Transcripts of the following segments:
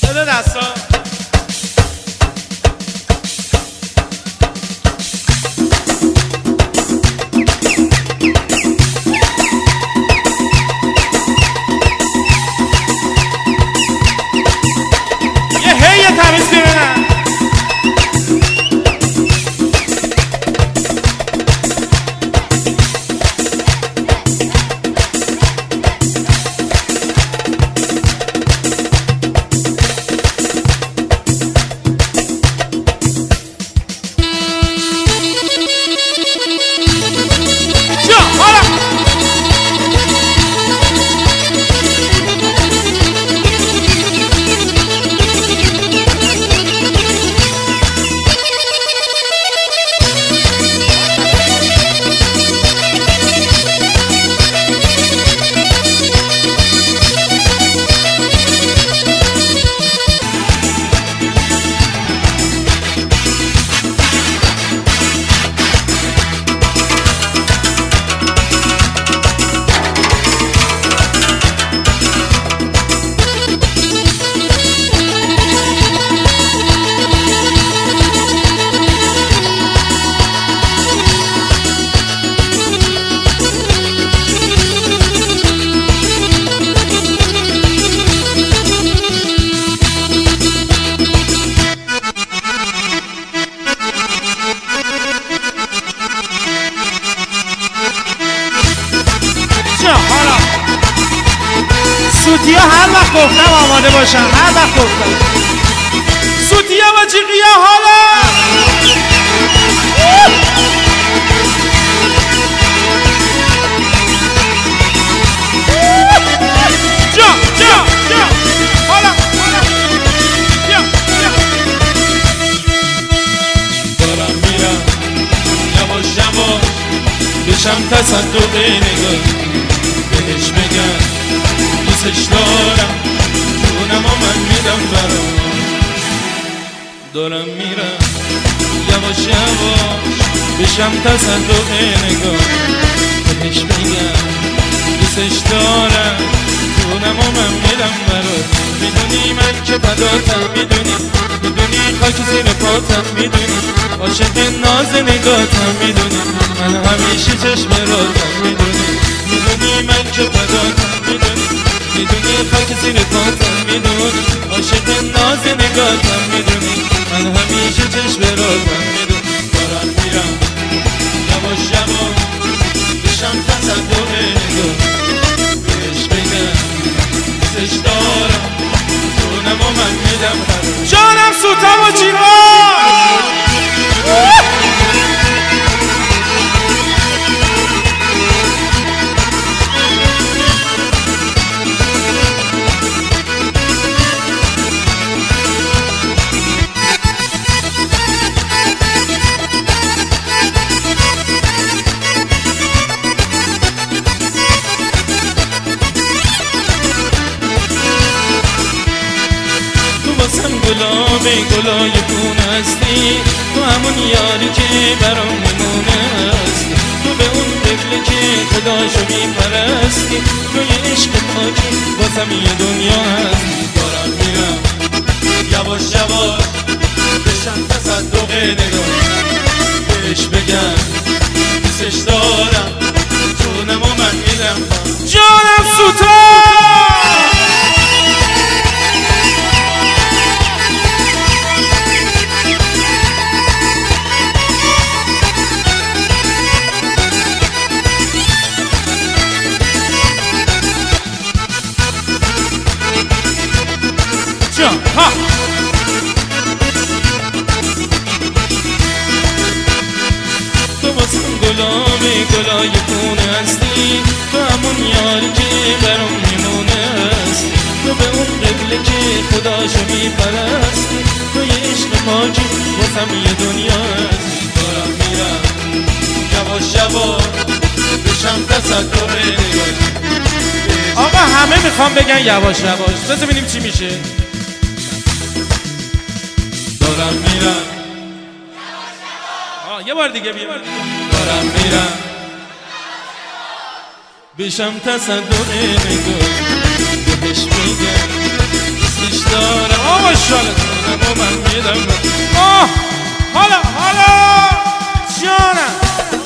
بده دستا. یه هی تمیز ببینم. سوتیا هر وقت گفتم آماده باشم، هر وقت گفتم سوتیا و جیغیا حالا جا حالا دارم میرم یواش یواش بشم تصدق نگاه بهش بگم دوستش دارم جونم و من میدم برام. دارم میرم یواش یواش بشم تصدق نگاه بهش بگم دوستش دارم جونم و من میدم برات. میدونی من که فداتم، میدونی خاک زیر پاتم، میدونی عاشق ناز نگاتم، میدونی من همیشه چشم راتم، میدونی من که فداتم، میدونی خاک زیر پاتم، میدونی عاشق ناز نگاتم، میدونی من همیشه چشم راتم، میدونی. دارم میرم یواش یواش بشم تصدق نگاه بهش بگم دوستش دارم جونم و من میدم برات. جانم سوتا و جیغا گلابی گلای خون هستی، تو همون یاری که برام نمونه هستی، تو به اون طفلی که خداشو میپرستی، توی عشق پاکی واسم یه دنیا هستی. دارم میرم یواش یواش بشم تصدق نگاه بهش بگم دوستش دارم جونم و من میدم. جانم سوتا ها تو واسم گلابی گلای خونه هستی، تو همون یاری که برام میمونه هستی، تو به اون قبله که خداشو میپرستی، توی عشق پاکی واسم یه دنیا هستی. دارم میرم یواش یواش بشم تصدق نگاه. آقا همه میخوام بگن یواش یواش، بذار ببینیم چی میشه. دارم میرم یه بار دیگه بیا. دارم میرم بشم تصدق نگاه بهش میگم دوستش دارم جونم و من میدم حالا جانم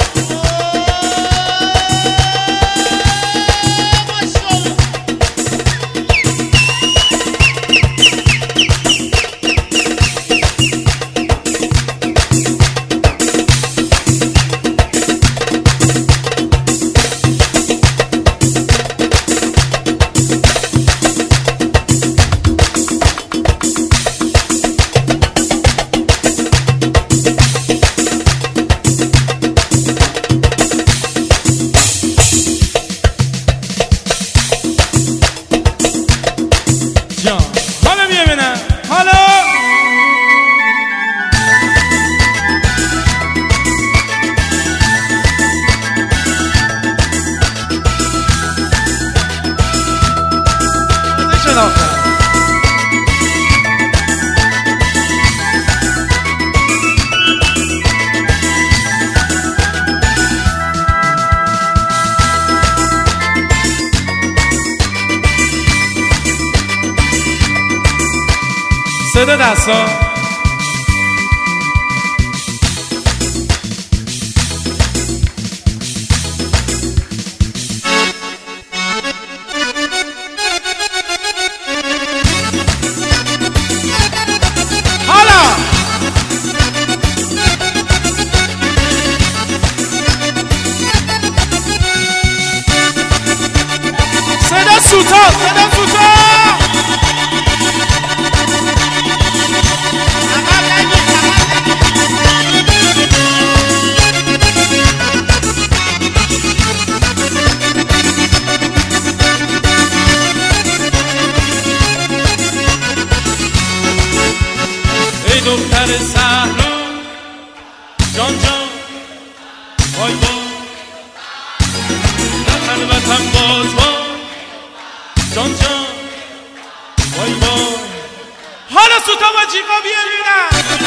حالا ببینم حالا صدا دستا حالا صدا سوتا دختر صحرا جان وای وای در خلوتم باز جان وای وای حالا سوتا و جیغا بیارینم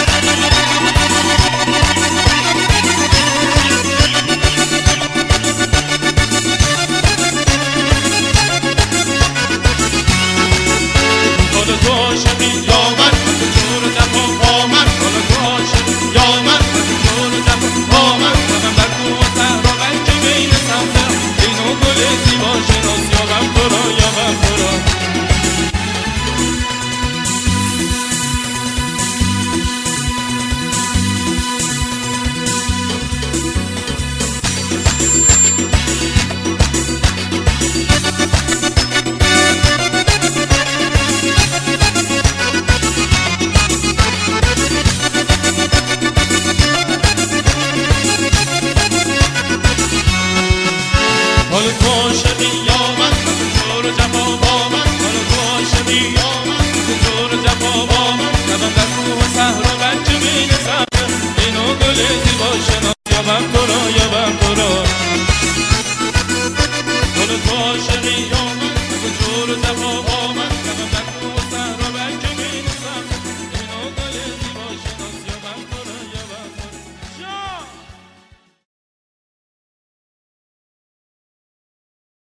حالا تو عاشقی یا من جور دفا با من حالا تو عاشقی یا من جور دفا با من قدم در کوه و صحرا بلکه بین صحرا این و گل زیبا شناس یا من تو را یا من تو را حالا تو عاشقی